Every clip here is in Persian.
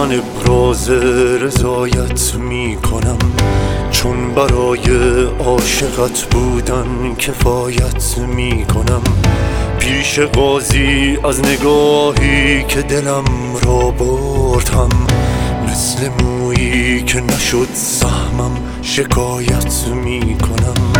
من ابراز رضایت می کنم، چون برای عاشقت بودن کفایت می کنم. پیش قاضی از نگاهی که دلم را بردم، مثل مویی که نشد سهمم شکایت می کنم.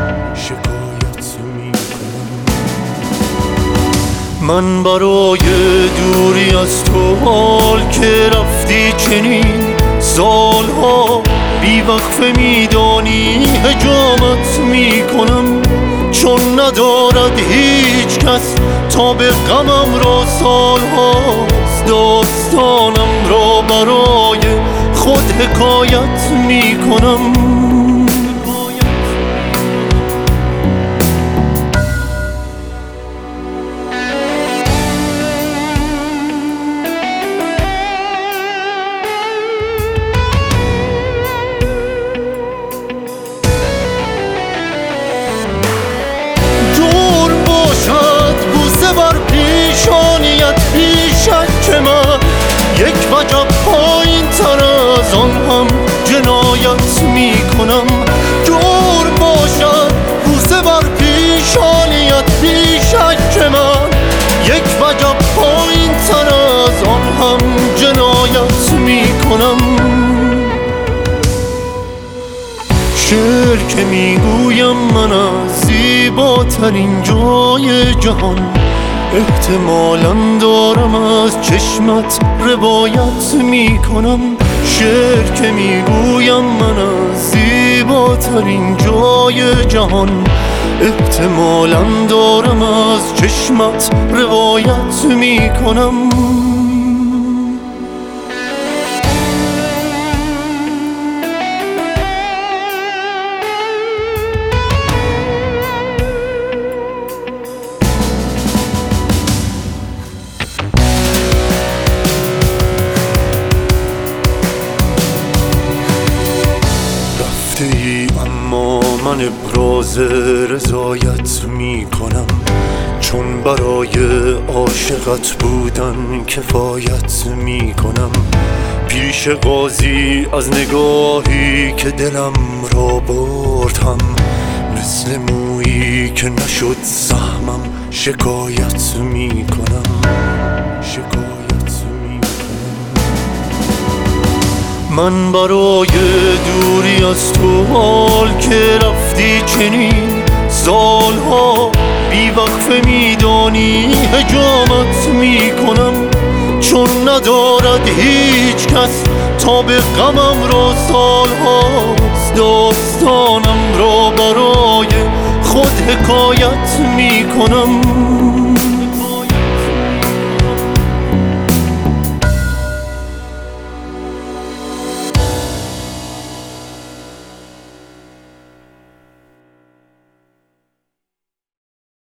من برای دوری از تو حال که رفتی چنین سالها بی وقفه میدانی هجامت می کنم، چون ندارد هیچ کس تا به غمم را سالهاست داستانم را برای خود حکایت می کنم. یک وجب پایین تر از آن هم جنایت می کنم. دور باشد بوسه بر پیشانیت بیشک من، یک وجب پایین تر از آن هم جنایت می کنم. شعر که میگویم من از زیباترین جای جهان، احتمالاً دارم از چشمت روایت می کنم. شعر که میگویم من از زیباترین جای جهان، احتمالاً دارم از چشمت روایت می کنم. اما من ابراز رضایت می کنم، چون برای عاشقت بودن کفایت می کنم. پیش قاضی از نگاهی که دلم را بردم، مثل مویی که نشد سهمم شکایت می کنم. من برای دوری از تو حال که رفتی چنین سالها بی وقفه میدانی هجامت می کنم، چون ندارد هیچ کس تا به غمم را سالهاست داستانم را برای خود حکایت می کنم.